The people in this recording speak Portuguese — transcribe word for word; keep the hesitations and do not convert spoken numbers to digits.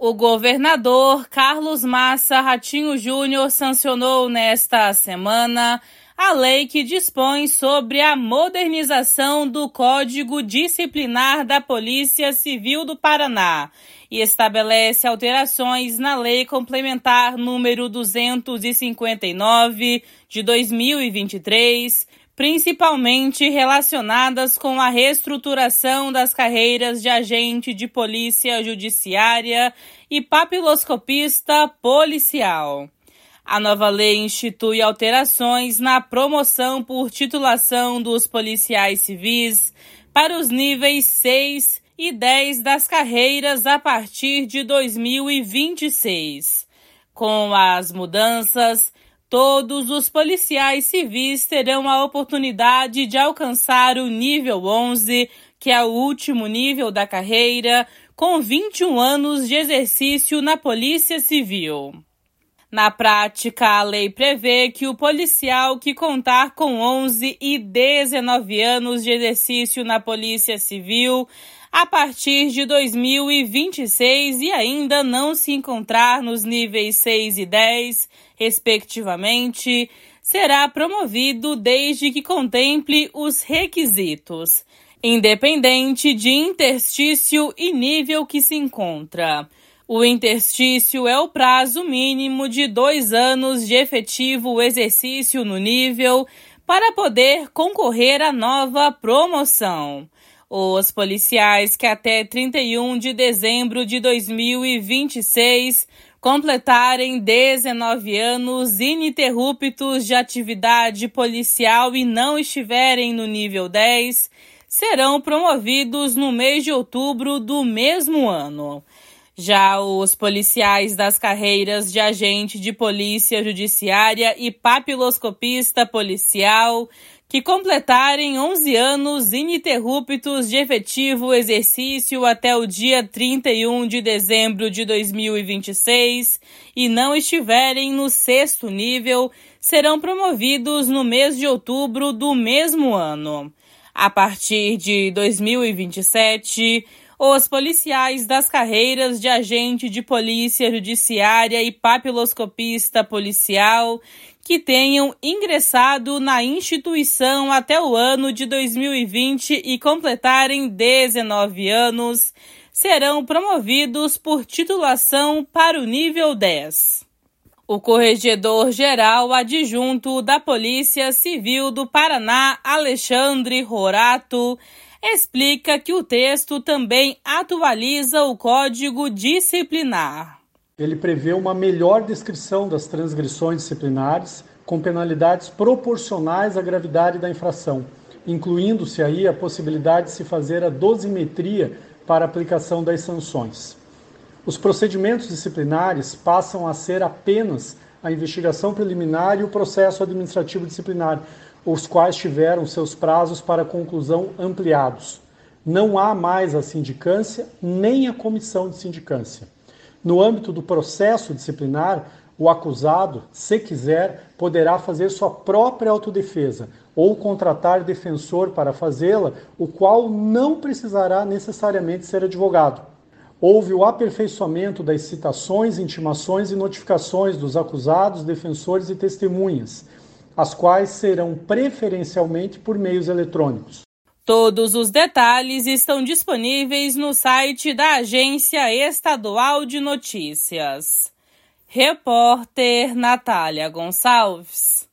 O governador Carlos Massa Ratinho Júnior sancionou nesta semana a lei que dispõe sobre a modernização do Código Disciplinar da Polícia Civil do Paraná e estabelece alterações na Lei Complementar número duzentos e cinquenta e nove de dois mil e vinte e três, principalmente relacionadas com a reestruturação das carreiras de agente de polícia judiciária e papiloscopista policial. A nova lei institui alterações na promoção por titulação dos policiais civis para os níveis seis e dez das carreiras a partir de dois mil e vinte e seis. Com as mudanças, todos os policiais civis terão a oportunidade de alcançar o nível onze, que é o último nível da carreira, com vinte e um anos de exercício na Polícia Civil. Na prática, a lei prevê que o policial que contar com onze e dezenove anos de exercício na Polícia Civil a partir de dois mil e vinte e seis e ainda não se encontrar nos níveis seis e dez, respectivamente, será promovido desde que contemple os requisitos, independente de interstício e nível que se encontra. O interstício é o prazo mínimo de dois anos de efetivo exercício no nível para poder concorrer à nova promoção. Os policiais que até trinta e um de dezembro de dois mil e vinte e seis completarem dezenove anos ininterruptos de atividade policial e não estiverem no nível dez, serão promovidos no mês de outubro do mesmo ano. Já os policiais das carreiras de agente de polícia judiciária e papiloscopista policial que completarem onze anos ininterruptos de efetivo exercício até o dia trinta e um de dezembro de dois mil e vinte e seis e não estiverem no sexto nível, serão promovidos no mês de outubro do mesmo ano. A partir de dois mil e vinte e sete, os policiais das carreiras de agente de polícia judiciária e papiloscopista policial que tenham ingressado na instituição até o ano de dois mil e vinte e completarem dezenove anos serão promovidos por titulação para o nível dez. O corregedor-geral adjunto da Polícia Civil do Paraná, Alexandre Rorato, explica que o texto também atualiza o Código Disciplinar. Ele prevê uma melhor descrição das transgressões disciplinares com penalidades proporcionais à gravidade da infração, incluindo-se aí a possibilidade de se fazer a dosimetria para a aplicação das sanções. Os procedimentos disciplinares passam a ser apenas a investigação preliminar e o processo administrativo disciplinar, os quais tiveram seus prazos para conclusão ampliados. Não há mais a sindicância nem a comissão de sindicância. No âmbito do processo disciplinar, o acusado, se quiser, poderá fazer sua própria autodefesa ou contratar defensor para fazê-la, o qual não precisará necessariamente ser advogado. Houve o aperfeiçoamento das citações, intimações e notificações dos acusados, defensores e testemunhas, as quais serão preferencialmente por meios eletrônicos. Todos os detalhes estão disponíveis no site da Agência Estadual de Notícias. Repórter Natália Gonçalves.